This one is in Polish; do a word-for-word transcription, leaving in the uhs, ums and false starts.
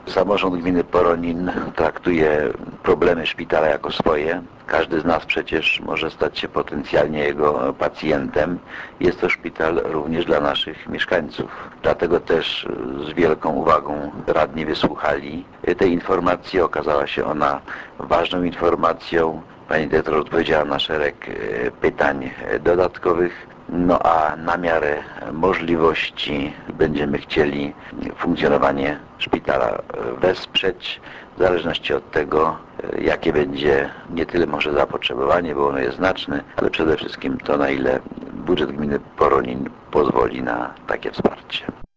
Samorząd gminy Poronin traktuje problemy szpitala jako swoje. Każdy z nas przecież może stać się potencjalnie jego pacjentem. Jest to szpital również dla naszych mieszkańców. Dlatego też z wielką uwagą radni wysłuchali tej informacji. Okazała się ona ważną informacją. Pani dyrektor odpowiedziała na szereg pytań dodatkowych. No a na miarę możliwości będziemy chcieli funkcjonowanie szpitala wesprzeć, w zależności od tego, jakie będzie nie tyle może zapotrzebowanie, bo ono jest znaczne, ale przede wszystkim to, na ile budżet gminy Poronin pozwoli na takie wsparcie.